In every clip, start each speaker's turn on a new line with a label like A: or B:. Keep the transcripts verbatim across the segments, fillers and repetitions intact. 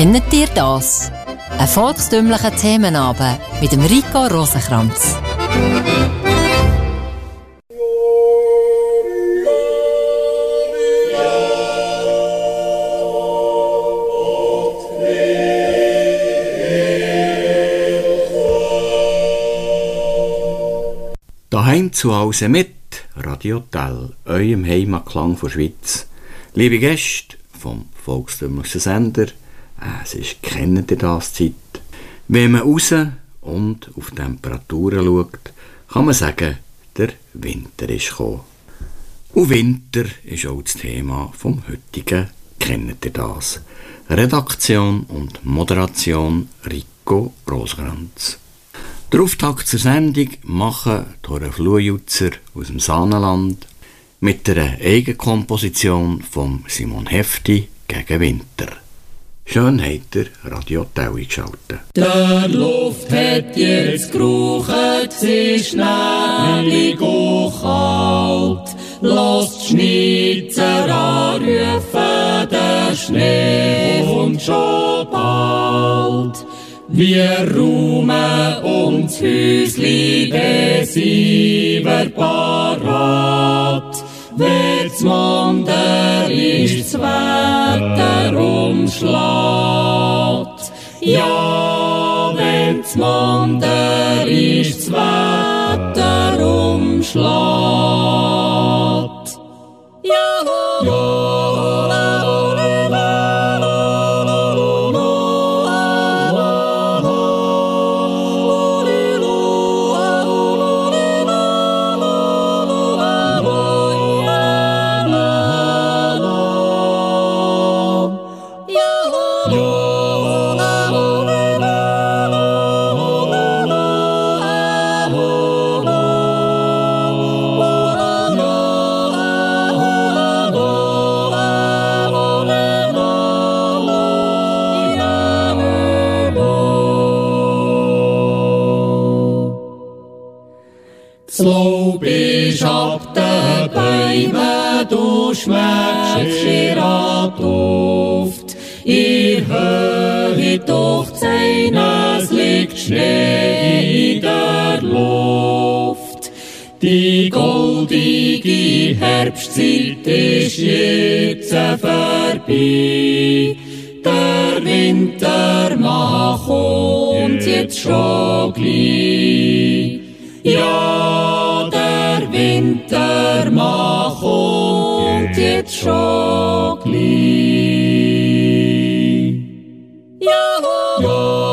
A: Kennt ihr das? Ein volkstümlicher Themenabend mit dem Rico Rosenkranz.
B: Daheim zu Hause mit Radio Tell, eurem Heimatklang von Schweiz. Liebe Gäste vom volkstümlichen Sender, es ist «Kennt ihr das» Zeit. Wenn man raus und auf die Temperaturen schaut, kann man sagen, der Winter ist gekommen. Und Winter ist auch das Thema vom heutigen «Kennt ihr das?» Redaktion und Moderation Rico Rosenkranz. Der Auftakt zur Sendung machen Dora Flujutzer aus dem Saanenland mit einer Eigenkomposition von Simon Hefti gegen Winter. Schön habt ihr Radio Tell eingeschaltet.
C: Der Luft hat jetzt geruchen, sie ist schnellig und kalt. Lasst die Schnitzer anrufen, der Schnee kommt schon bald. Wir räumen uns Häusli, des Iver parat. Wenn's Monder ist, das Wetter umschlägt. Ja, wenn's Monder ist, das Wetter umschlägt. Ja, ja. Laub ist ab den Bäumen, du schmeckst ihrer Duft. In Höhe durch Zähne, es liegt Schnee in der Luft. Die goldige Herbstzeit ist jetzt vorbei. Der Winter mag kommt jetzt schon gleich. Ja, der Winter mag kommt jetzt schon gleich. Ja, ja.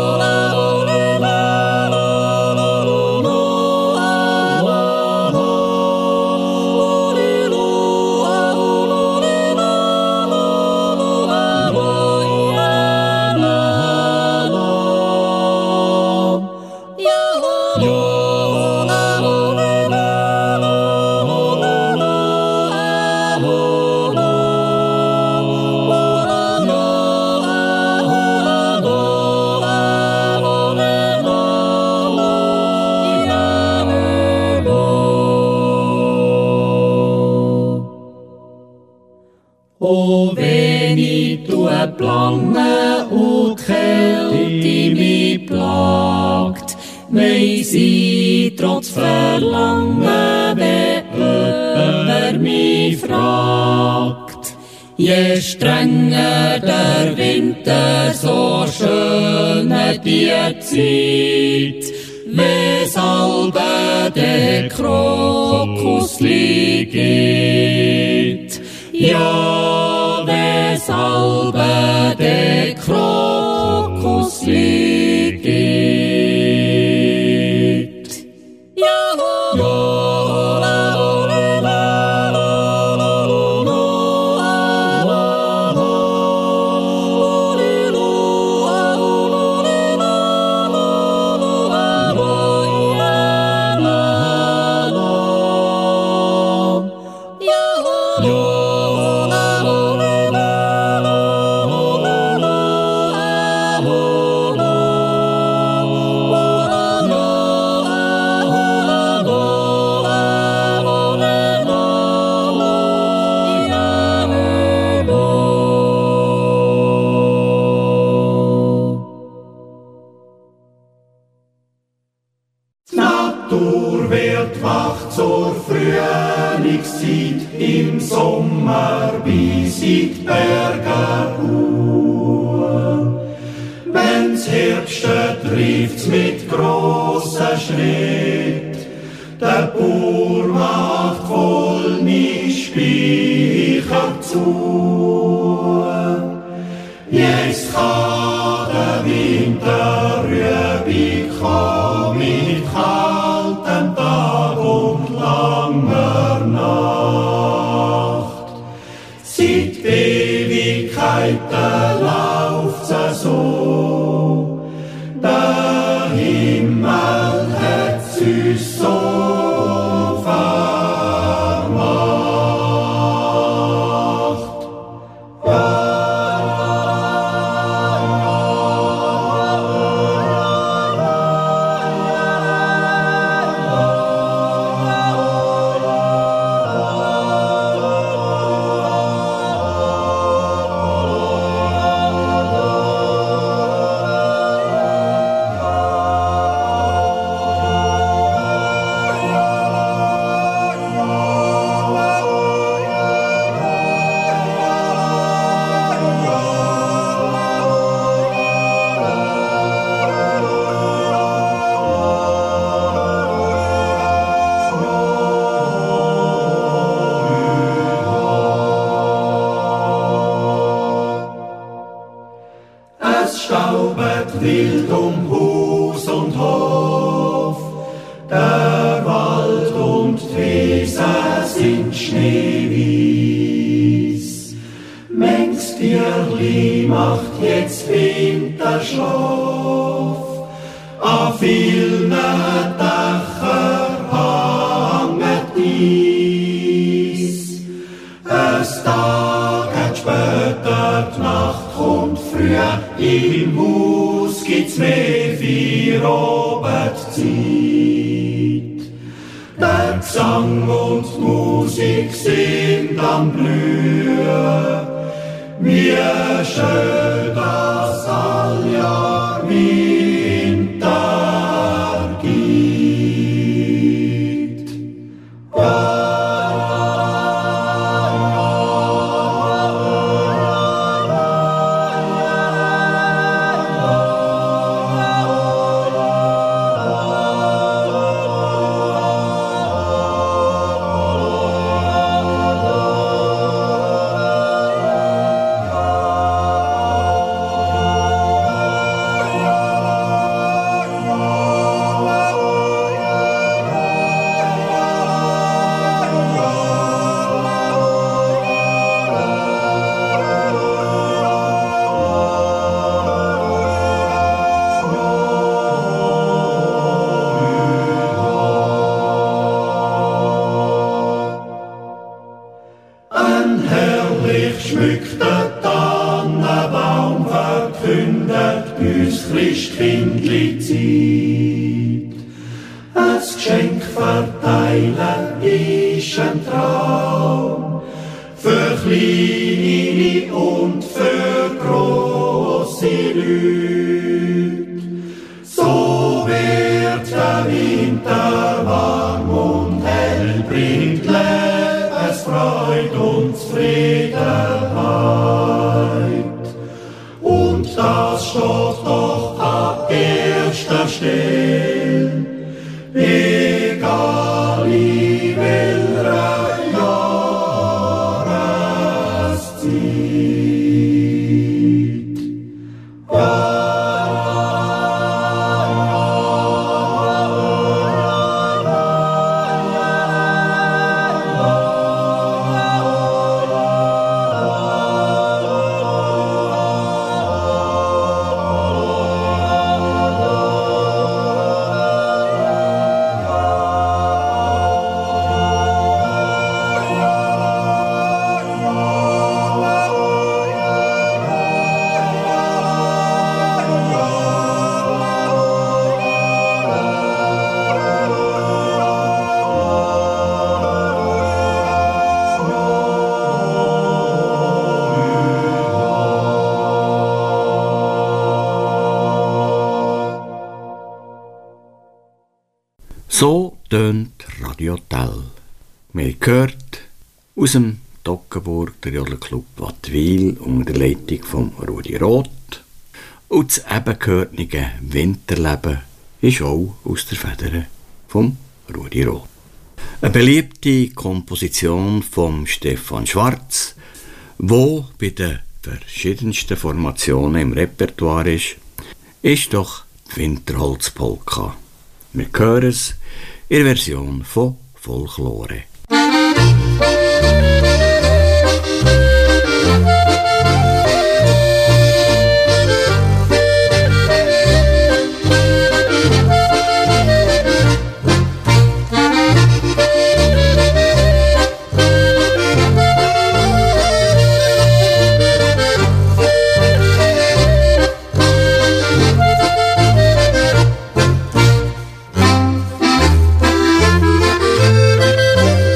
C: Oh, wenn ich tue plange und die Kälte mich plagt, weiss ich trotz Verlangen, wenn jemand mich fragt. Je strenger der Winter, so schöner die Zeit, weshalb der Krokus liegt. Ja, weshalb der Krokus liegt. Ja, ja.
D: sie die Berge hoch. Wenn's Herbste trifft's mit grossen Schritt, der Bauer macht voll nie Speicher zu. Jetzt kann der Winter rübig kommen mit kaltem Tag und langer Nacht. Seit Ewigkeiten läuft's so, der Himmel hat's uns so vermacht. Ja. Wild um Haus und Hof, der Wald und die Wiese sind schneeweiß. Manches Tierli macht jetzt Winterschlaf, an vielen Dächern hängt Eis. Es taget später, die Nacht kommt früh, im Haus gibt's mehr Feierabend-Zeit. Der Gesang und die Musik sind am Blühen, wie schön das Alljahr Winter gibt. Ja. Christkindli Zeit. Ein Geschenk verteilen ist ein Traum für kleine und für grosse Leute. So wird der Winter warm und hell, bringt Lebensfreude und Zufriedenheit. Und das steht doch an erster Stelle, egal in welcher Jahreszeit. Ja.
B: So tönt Radio Tell. Wir gehört aus dem Toggenburg, der Jodelclub Wattwil unter der Leitung von Rudi Roth. Und das ebengehörige Winterleben ist auch aus der Feder von Rudi Roth. Eine beliebte Komposition von Stefan Schwarz, wo bei den verschiedensten Formationen im Repertoire ist, ist doch die Winterholzpolka. Wir hören es in der Version von Folklore.
D: Thank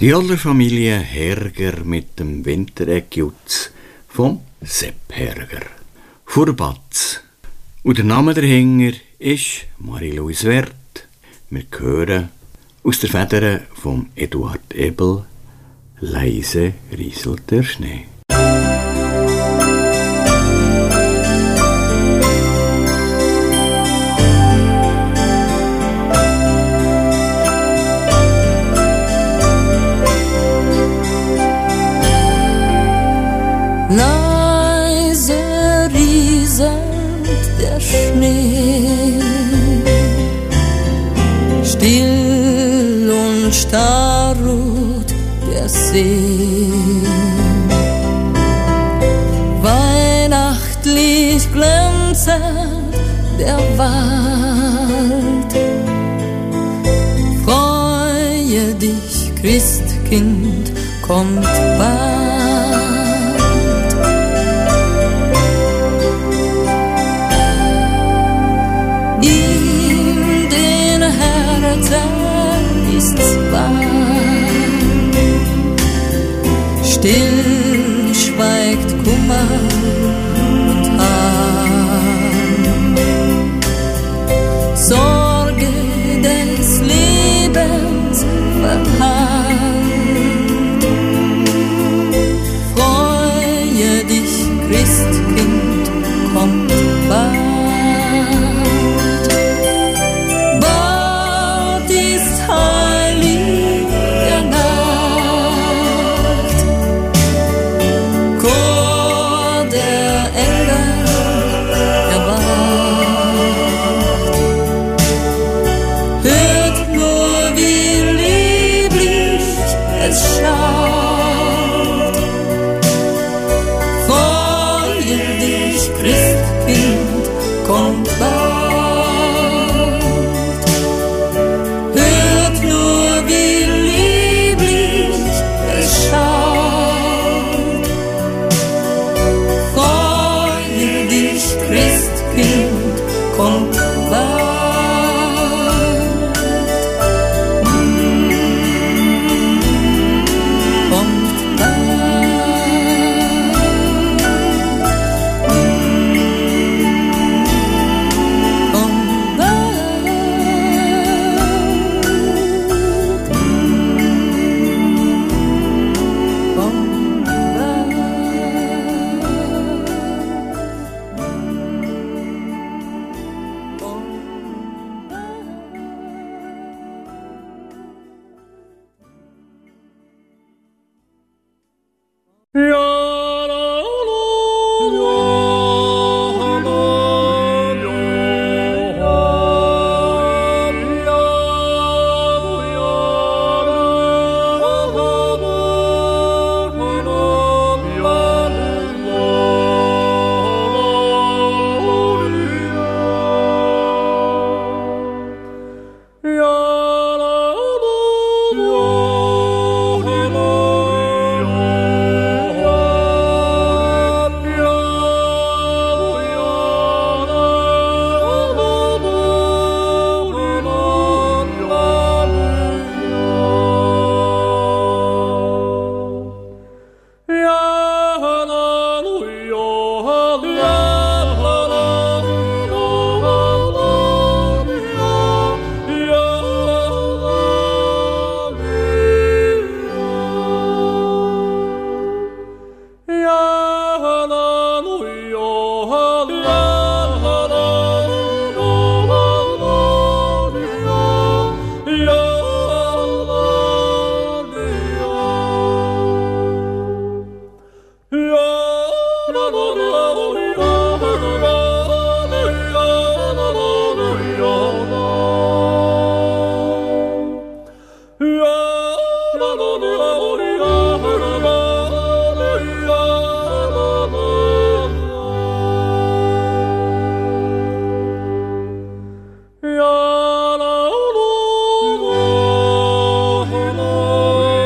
B: Die Adlerfamilie Herger mit dem Winteregg-Jutz vom Sepp Herger. Vorbatz. Und der Name dahinter ist Marie-Louise Werth. Wir hören aus der Feder von Eduard Ebel «Leise rieselt der Schnee».
E: Leise rieselt der Schnee, still und starr ruht der See. Weihnachtlich glänzet der Wald. Freue dich, Christkind, kommt bald. In den Herzen ist's warm, still schweigt Kummer und Harm. Sorge des Lebens verhallt. Freue dich, Christkind, kommt bald.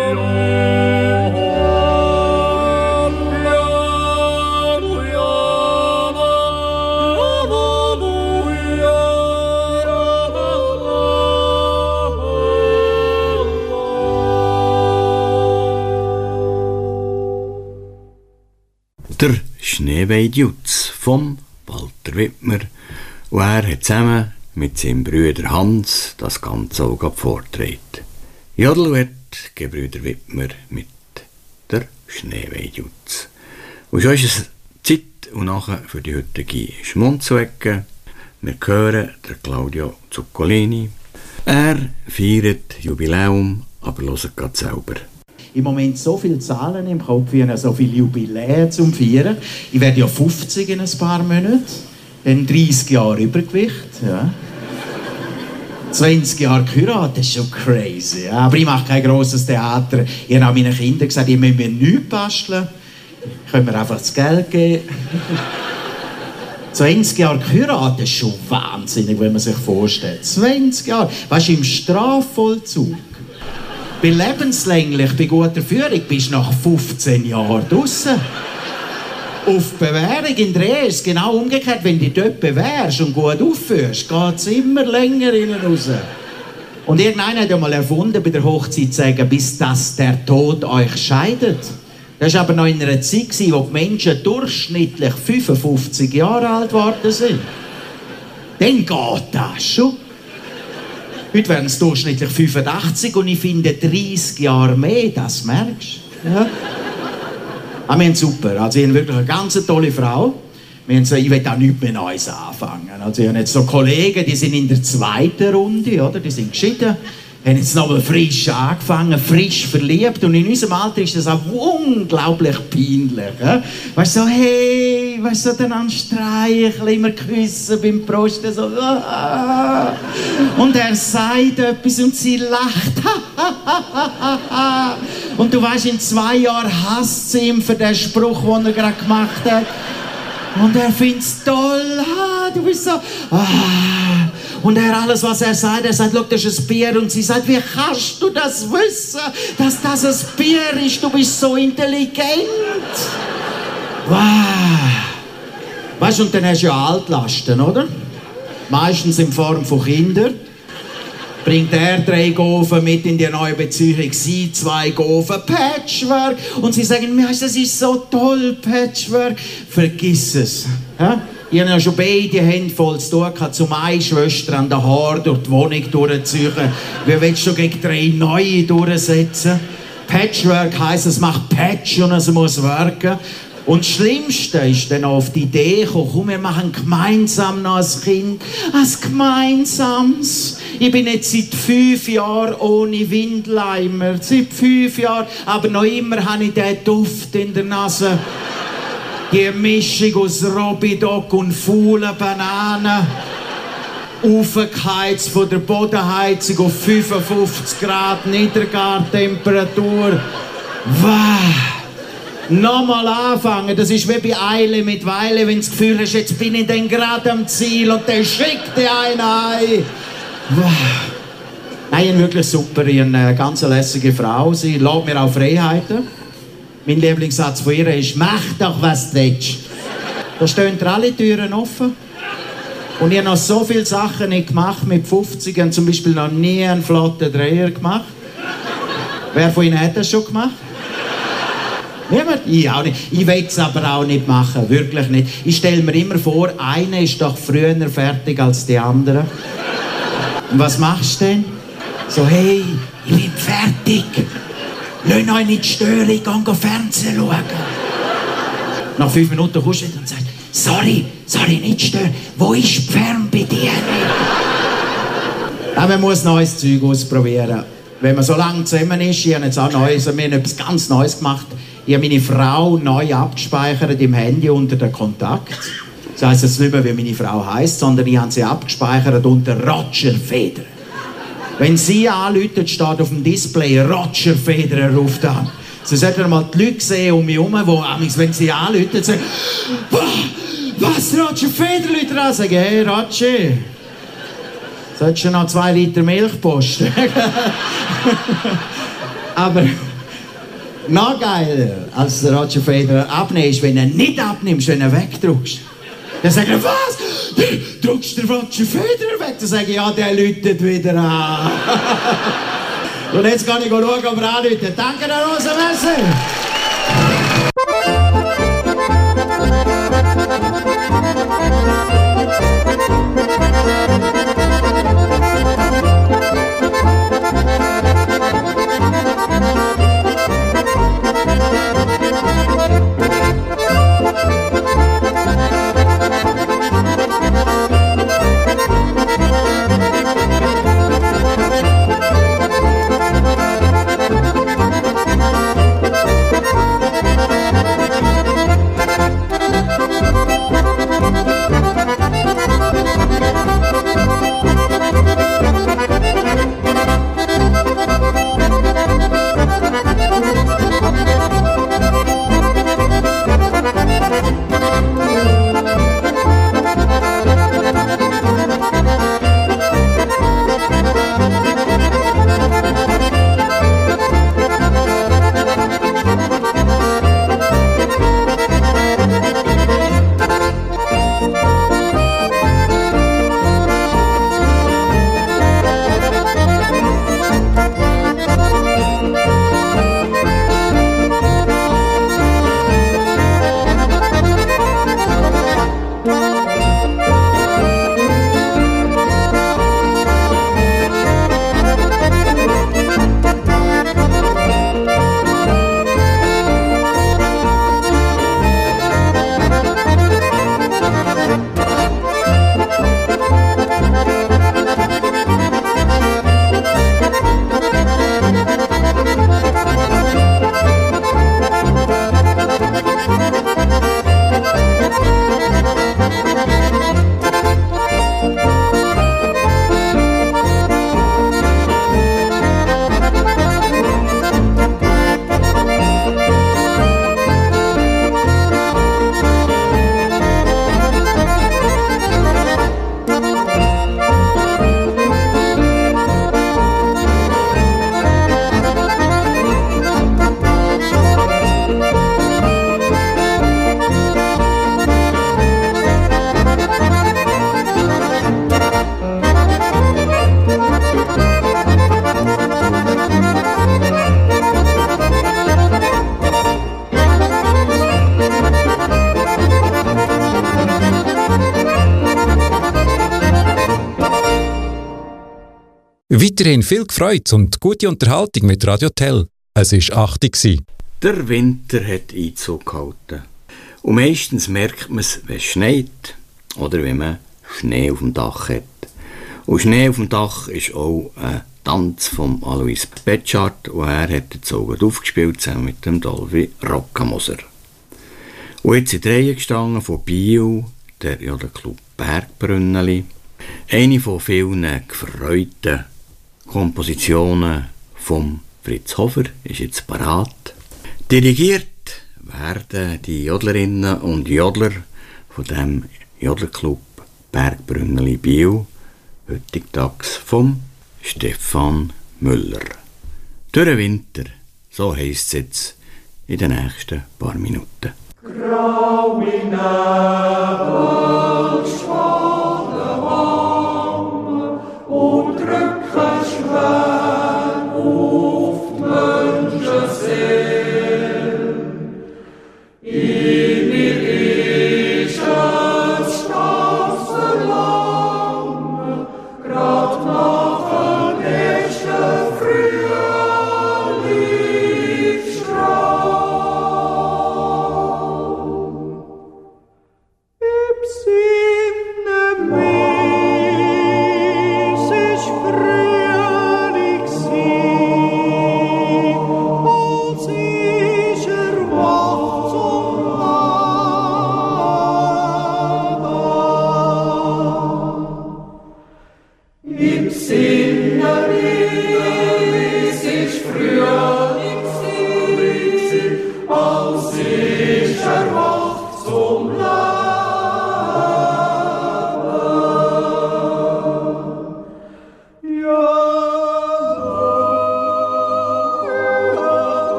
C: Yeah.
B: Der Schneeweidjutz vom Walter Wittmer. Und er hat zusammen mit seinem Bruder Hans das Ganze auch vorgetragen. Jodelwert, Gebrüder Wittmer mit der Schneeweidjutz. Und schon ist es Zeit und nachher für die heutige Schmunzelecke. Wir hören der Claudio Zuccolini. Er feiert Jubiläum, aber hört gerade selber.
F: Im Moment so viele Zahlen im Kopf, wie so viele Jubiläen zum Feiern. Ich werde ja fünfzig in ein paar Monaten, dann dreißig Jahre Übergewicht, ja. zwanzig Jahre geheiratet, das ist schon crazy. Ja. Aber ich mache kein grosses Theater. Ich habe auch meinen Kindern gesagt, ich muss mir nichts basteln. Ich kann mir einfach das Geld geben. zwanzig Jahre geheiratet, das ist schon wahnsinnig, wenn man sich vorstellt. zwanzig Jahre. Weißt du, im Strafvollzug. Bei lebenslänglich, bei guter Führung, bist du nach fünfzehn Jahren draussen. Auf Bewährung in der Ehe ist es genau umgekehrt. Wenn du dich dort bewährst und gut aufführst, geht es immer länger innen raus. Und irgendeiner hat ja mal erfunden, bei der Hochzeit zu sagen, bis dass der Tod euch scheidet. Das war aber noch in einer Zeit, wo die Menschen durchschnittlich fünfundfünfzig Jahre alt geworden sind. Dann geht das schon. Heute wären es durchschnittlich fünfundachtzig und ich finde dreißig Jahre mehr, das merkst du. Ja. Aber wir haben super. Also ich habe wirklich eine ganz tolle Frau. Wir haben so, ich will auch nichts mehr Neues anfangen. Also ich habe jetzt so Kollegen, die sind in der zweiten Runde, oder? Die sind geschieden. Haben jetzt nochmal frisch angefangen, frisch verliebt. Und in unserem Alter ist das auch unglaublich peinlich. Ja? Weißt du, so, hey, weißt du, so dann streicheln, immer küssen beim Prosten, so, ah. Und er sagt etwas und sie lacht. Und du weißt, in zwei Jahren hasst sie ihn für den Spruch, den er gerade gemacht hat. Und er findet es toll. Ah, du bist so. Ah. Und er, alles, was er sagt, er sagt, schau, das ist ein Bier. Und sie sagt, wie kannst du das wissen, dass das ein Bier ist? Du bist so intelligent. Wow. Weißt du, und dann hast du ja Altlasten, oder? Meistens in Form von Kindern. Bringt er drei Gofen mit in die neue Beziehung, sie zwei Gofen, Patchwork. Und sie sagen, das ist so toll, Patchwork. Vergiss es. Ja? Ich habe ja schon beide Hände voll zu tun gehabt, zum eine Schwester an den Haar durch die Wohnung durchzuziehen. Wie willst du gegen drei neue durchsetzen? Patchwork heisst, es macht Patch und es muss wirken. Und das Schlimmste ist dann auf die Idee gekommen, komm, wir machen gemeinsam noch ein Kind. Ein gemeinsames. Ich bin jetzt seit fünf Jahren ohne Windleimer. Seit fünf Jahren. Aber noch immer habe ich den Duft in der Nase. Die Mischung aus Robidoc und faulen Bananen. Aufgeheizt von der Bodenheizung auf fünfundfünfzig Grad Niedergartemperatur. Wow! Nochmal anfangen, das ist wie bei Eile mit Weile, wenn du das Gefühl hast, jetzt bin ich dann gerade am Ziel und dann schickt dir einer ein. Wow. Nein, wirklich super, ich habe eine ganz lässige Frau, sie lässt mir auch Freiheiten. Mein Lieblingssatz von ihr ist, mach doch, was du willst. Da stehen alle Türen offen. Und ich habe noch so viele Sachen nicht gemacht, mit fünfzig, ich habe zum Beispiel noch nie einen flotten Dreher gemacht. Wer von Ihnen hat das schon gemacht? Niemand? Ich auch nicht. Ich will es aber auch nicht machen, wirklich nicht. Ich stelle mir immer vor, einer ist doch früher fertig als die andere. Und was machst du denn? So, hey, ich bin fertig. Lass euch nicht stören, ich gehe Fernsehen schauen. Nach fünf Minuten kommst du und sagst, sorry, sorry, nicht stören. Wo ist die Fernbedienung? Ja, man muss neues Zeug ausprobieren. Wenn man so lange zusammen ist, ich habe jetzt auch Neues, wir haben etwas ganz Neues gemacht. Ich habe meine Frau neu abgespeichert im Handy unter den Kontakt. Das heisst jetzt nicht mehr, wie meine Frau heisst, sondern ich habe sie abgespeichert unter Roger Federer. Wenn sie anruft, steht auf dem Display Roger Federer ruft an. Sie sollten mal die Leute sehen um mich herum, die, wenn sie anrufen, sagen, was, Roger Federer ruft an? Sagen, hey Roger, solltest du noch zwei Liter Milch posten? Aber noch geiler als der Roger Federer abnehmen ist, wenn er nicht abnimmst, wenn er wegdrückst. Dann sagen sie, was? Du drückst den Roger Federer weg? Dann sage ich, ja, der läutet wieder an. Und jetzt kann ich schauen, ob er anläutet. Danke, Herr Rosa, merci.
G: Weiterhin viel Freude und gute Unterhaltung mit Radio Tell. Es war acht Uhr.
B: Der Winter hat Einzug gehalten. Und meistens merkt man es, wenn es schneit oder wenn man Schnee auf dem Dach hat. Und Schnee auf dem Dach ist auch ein Tanz von Alois Betschart, und er hat jetzt auch aufgespielt, zusammen mit dem Dolby Rockamoser. Und jetzt sind Reihe gestanden von Biel, der Jodelclub Bergbrünneli. Eine von vielen gefreuten Kompositionen von Fritz Hofer ist jetzt parat. Dirigiert werden die Jodlerinnen und Jodler von dem Jodelclub Bergbrünneli Biel, heutzutage vom Stefan Müller. Durch den Winter, so heisst es jetzt in den nächsten paar Minuten.
D: Graue Nebel, schwache Wangen und drücken schwer auf die Menschenseele. In mir ist es stundenlang, grad nach dem ersten Frühlingsstrahl.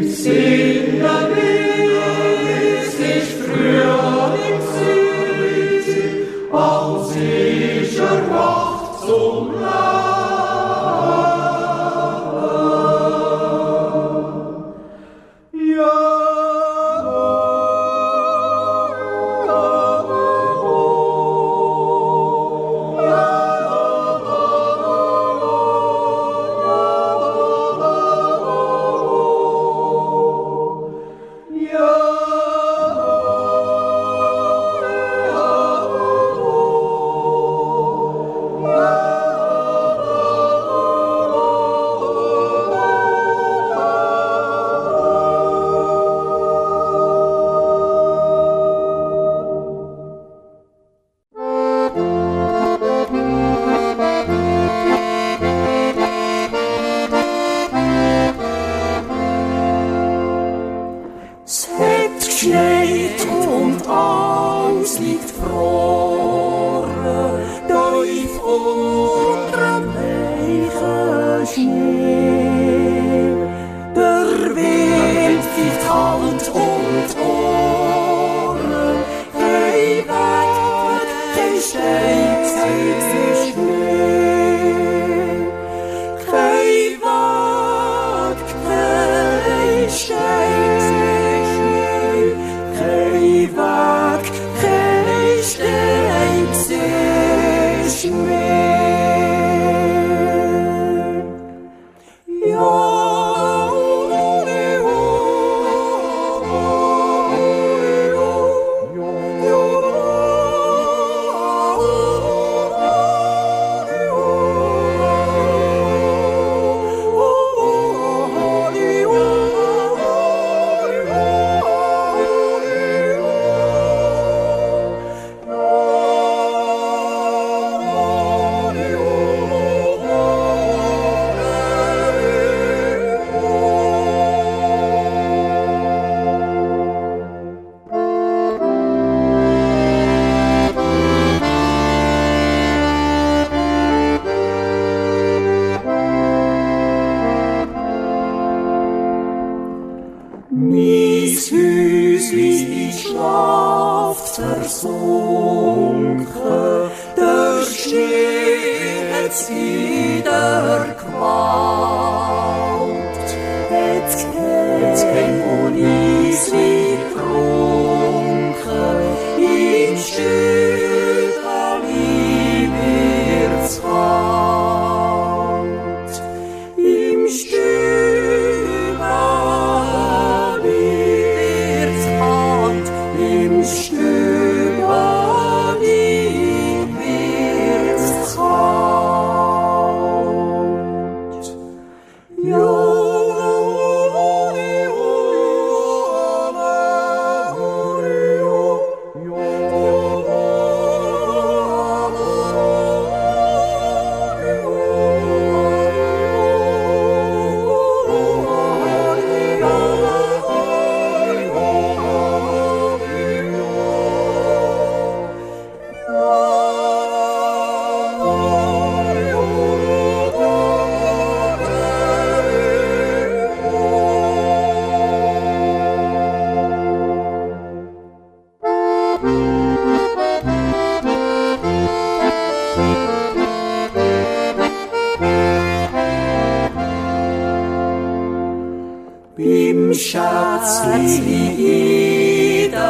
C: Schätzli in den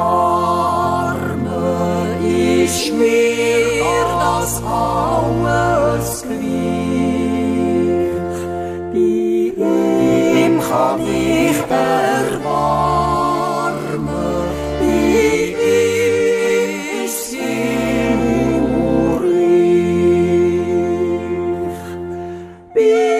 C: Armen ist mir das alles gleich. Bei ihm kann ich erbarmen, bei ihm ist sie nur ich. Bei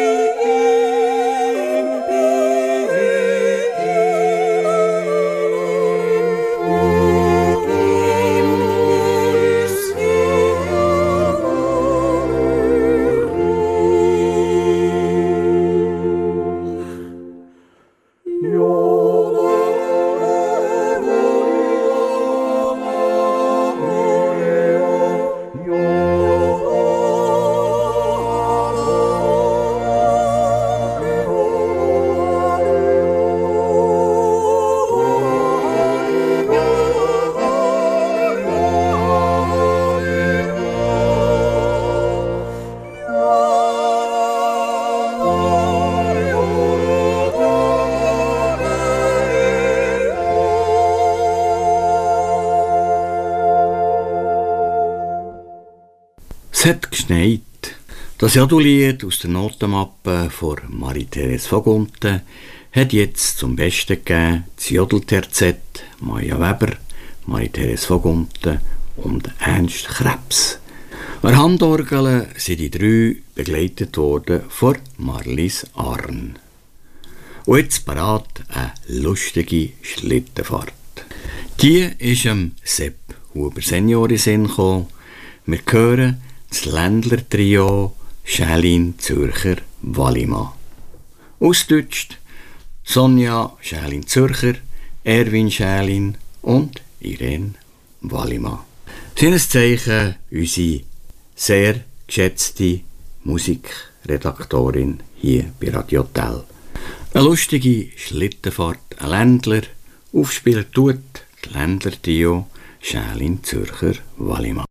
B: Es hat geschneit. Das Jodellied aus der Notenmappe von Marie-Therese Vogunten hat jetzt zum Besten gegeben das Jodelterzett Maja Weber, Marie-Therese Vogunten und Ernst Krebs. An Handorgeln sind die drei begleitet worden von Marlies Arn. Und jetzt parat eine lustige Schlittenfahrt. Die ist am Sepp Huber Senior in Sinn gekommen. Wir hören das Ländler-Trio Schälin Zürcher Wallimann. Ausgedeutscht Sonja Schälin Zürcher, Erwin Schälin und Irene Wallimann. Seines Zeichen unsere sehr geschätzte Musikredaktorin hier bei Radio Tell. Eine lustige Schlittenfahrt, ein Ländler, aufspielen tut das Ländler-Trio Schälin Zürcher Wallimann.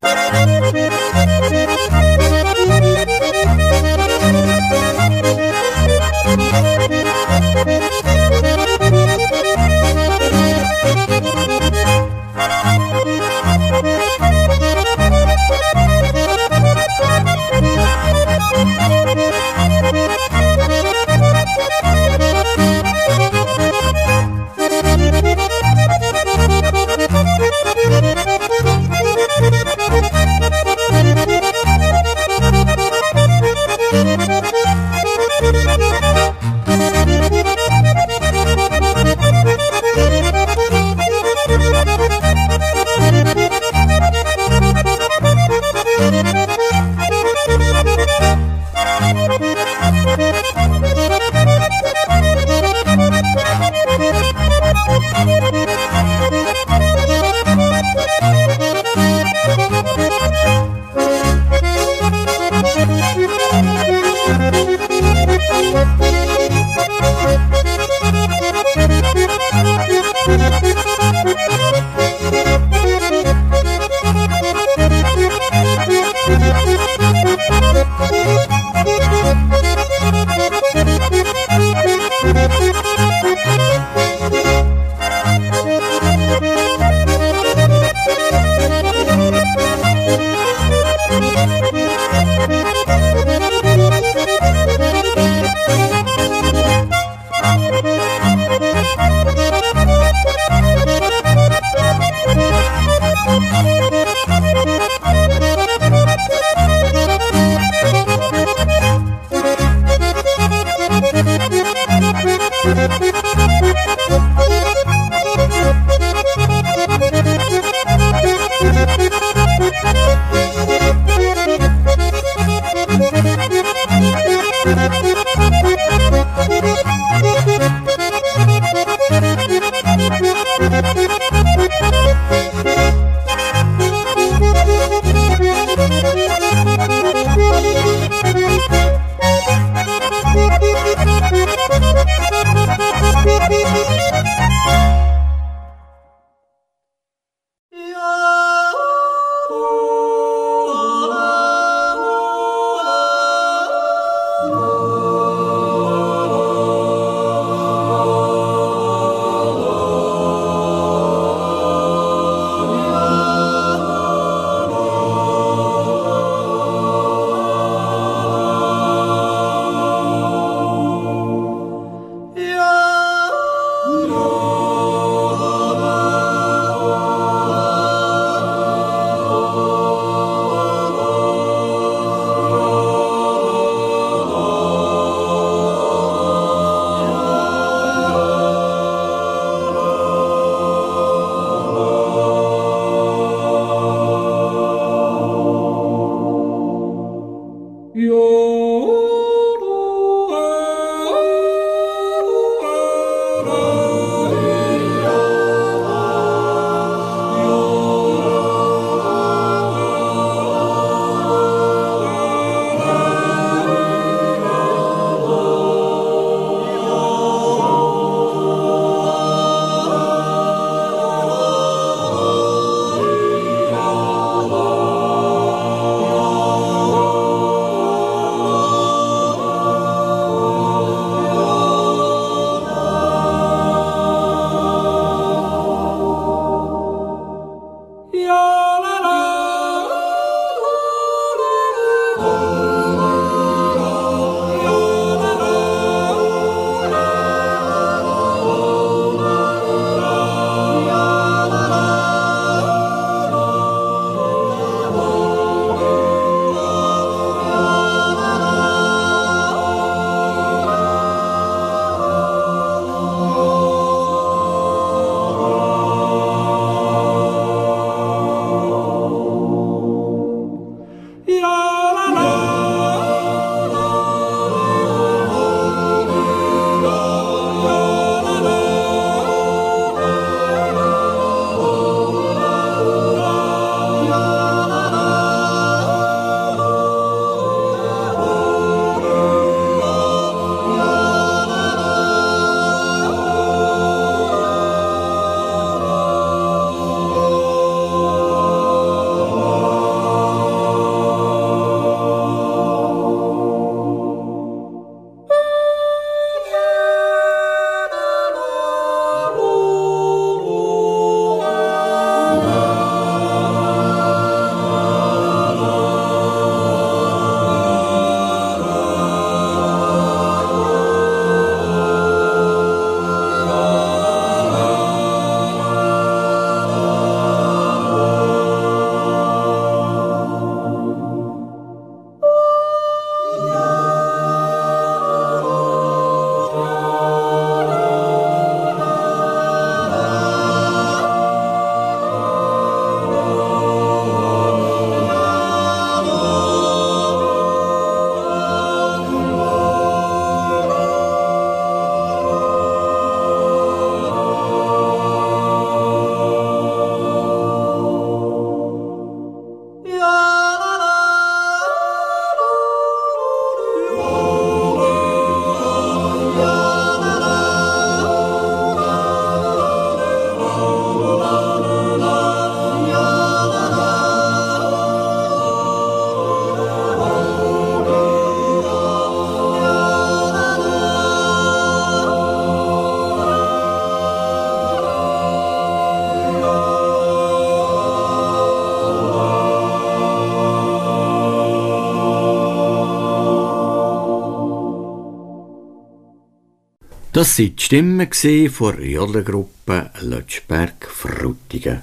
B: Das waren die Stimmen der Jodlergruppe Lötschberg-Frutigen.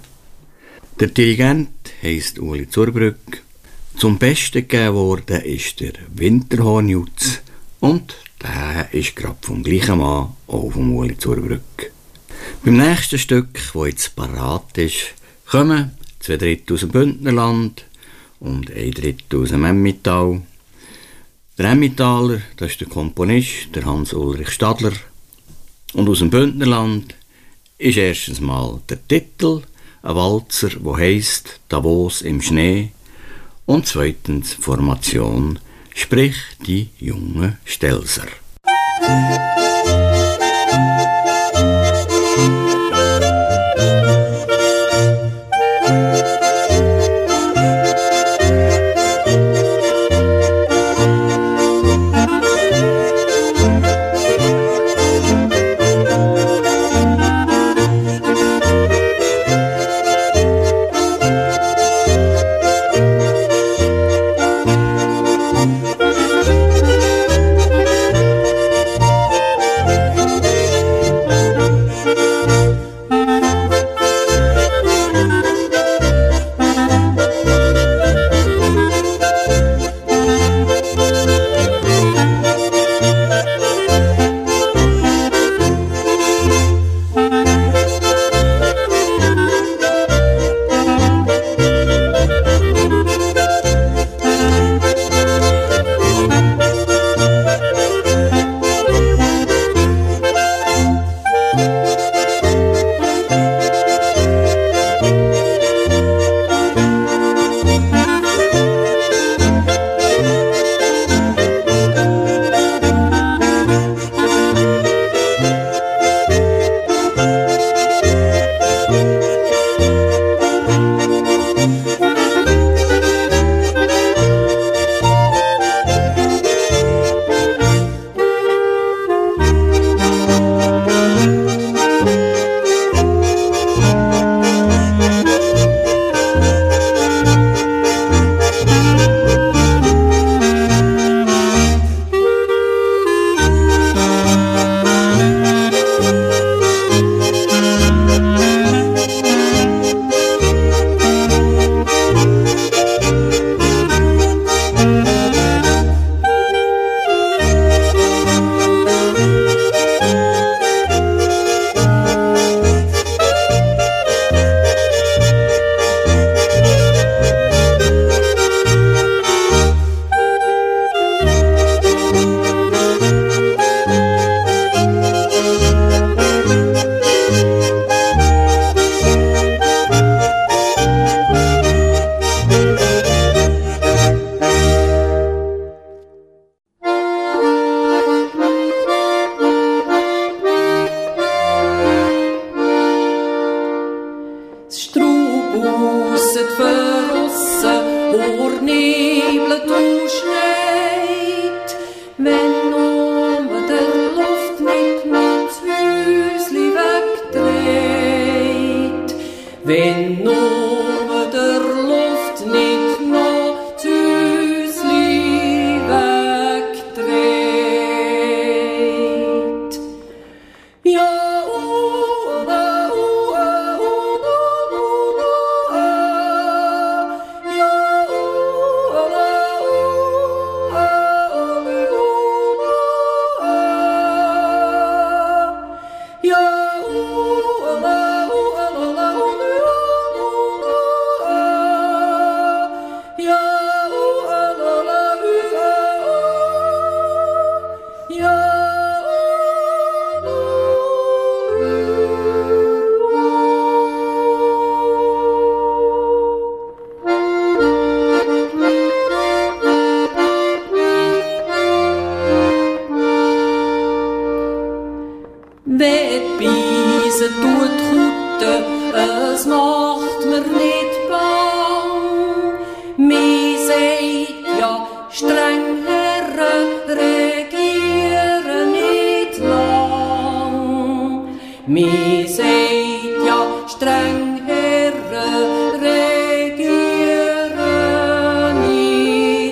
B: Der Dirigent heisst Uli Zurbrügg. Zum Besten gegeben worden ist der Winterhornjutz und der ist gerade vom gleichen Mann, auch vom Uli Zurbrügg. Beim nächsten Stück, das jetzt parat ist, kommen zwei Drittel aus dem Bündnerland und ein Drittel aus dem Emmental. Der Emmentaler, das ist der Komponist, der Hans-Ulrich Stadler. Und aus dem Bündnerland ist erstens mal der Titel, ein Walzer, der heisst «Davos im Schnee», und zweitens Formation, sprich die jungen Stelzer.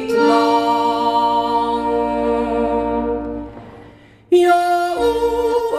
C: Ja,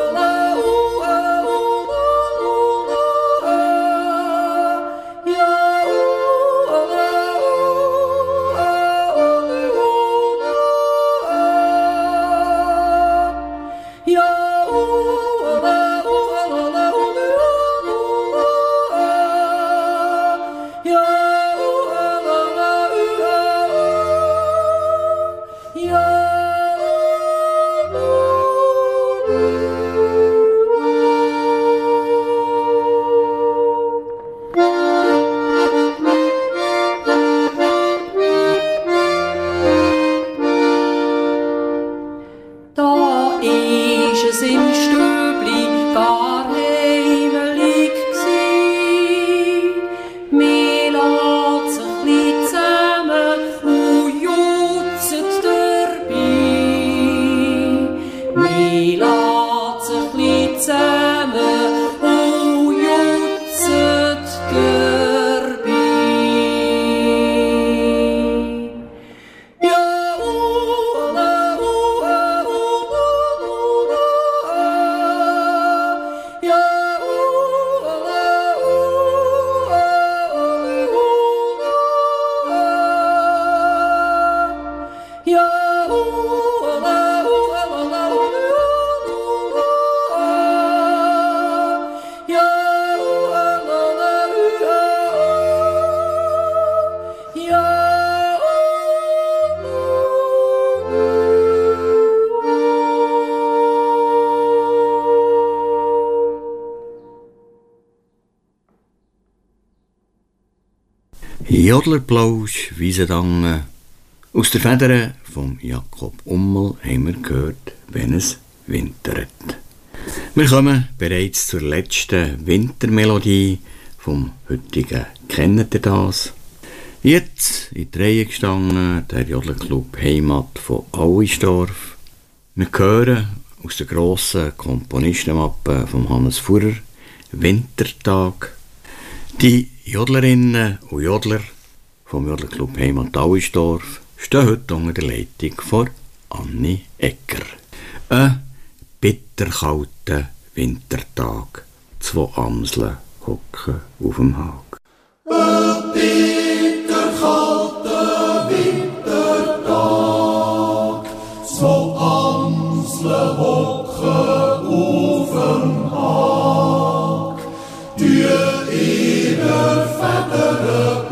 B: Jodlerplausch, Wiesendangen. Aus der Feder von Jakob Ummel haben wir gehört, wenn es wintert. Wir kommen bereits zur letzten Wintermelodie vom heutigen «Kennt ihr das?». Jetzt in die Reihe gestanden der Jodlerclub Heimat von Auisdorf. Wir hören aus der grossen Komponistenmappe von Hannes Fuhrer «Wintertag». Die Jodlerinnen und Jodler vom Jodlerclub Heimat Auisdorf stehen heute unter der Leitung von Anni Egger. Ein bitterkalter Wintertag. Zwei Amseln hocken auf dem Hag.
D: Ein bitterkalter Wintertag. Zwei Amseln hocken auf dem Hag. Die ihre Federn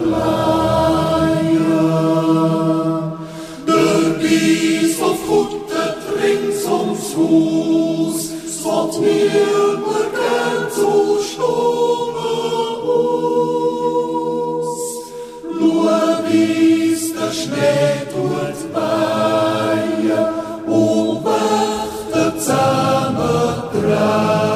D: bleiben. Der Gies auf Kutte rings ums Haus. Es wird niemand gern zu Stunden aus. Schau, wie's der Schnee tut weihen und Wächter zusammendrehen.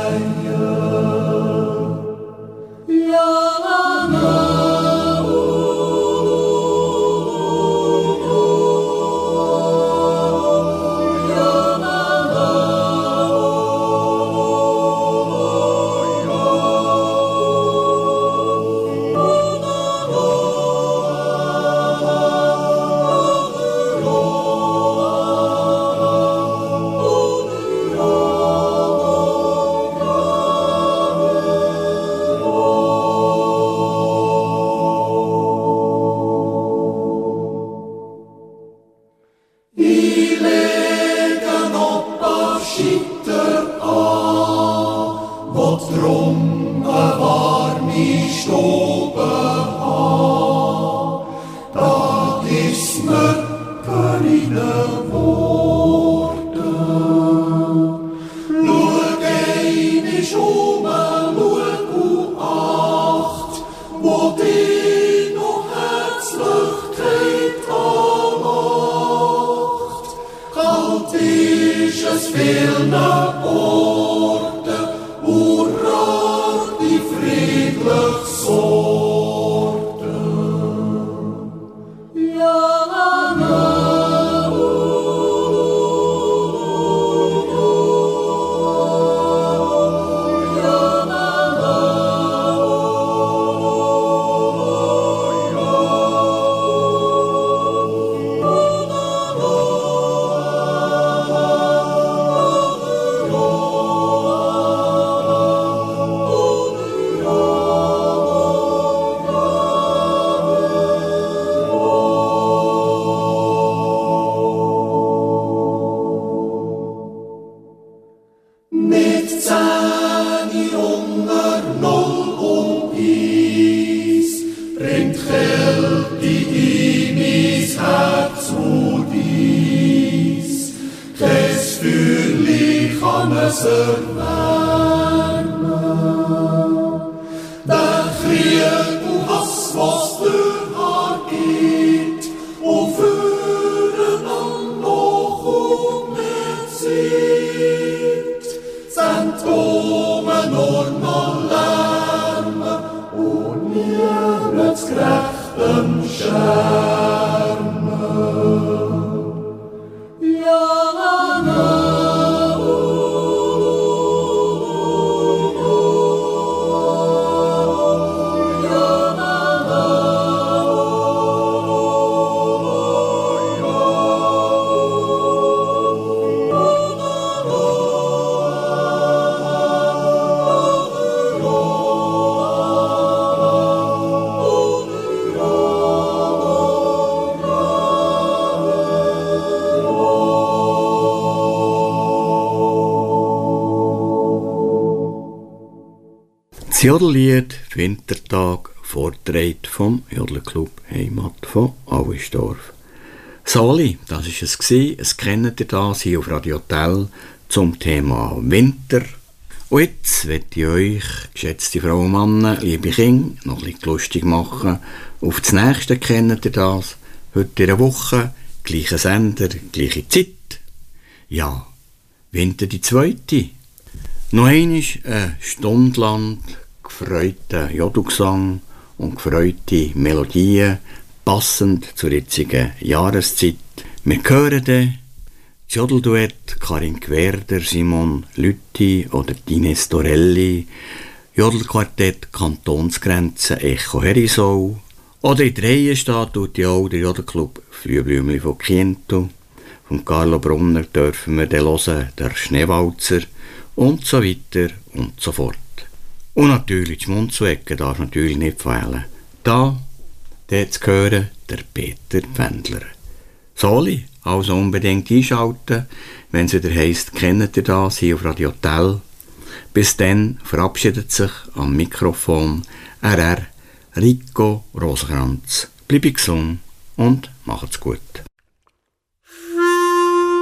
B: Das Jodellied «Wintertag» vorgetragen vom Jodlerclub Heimat von Auisdorf. Soli, das war es. Es kennt ihr das hier auf Radio Tell zum Thema Winter. Und jetzt möchte ich euch, geschätzte Frauen und Männer, liebe Kinder, noch ein bisschen lustig machen. Auf das nächste kennt ihr das. Heute in der Woche, gleicher Sender, gleiche Zeit. Ja, Winter die zweite. Noch einmal eine Stunde lang gefreuten Jodelgesang und gefreute Melodien, passend zur jetzigen Jahreszeit. Wir hören dann das Jodelduett Karin Gwerder, Simon Lütti oder Ines Torelli, Jodelquartett Kantonsgrenze Echo Herisau, oder in der Reihe steht tut ja auch der Jodelclub Flüeblümli von Kiento. Von Carlo Brunner dürfen wir dann hören, der Schneewalzer und so weiter und so fort. Und natürlich die Mundzwecke darf natürlich nicht fehlen. Da, dort zu hören, der Peter Pfändler. Soli, also unbedingt einschalten, wenn es wieder heisst, kennt ihr das hier auf Radio Tell. Bis dann verabschiedet sich am Mikrofon R R Rico Rosenkranz. Bleibt gesund und macht's gut.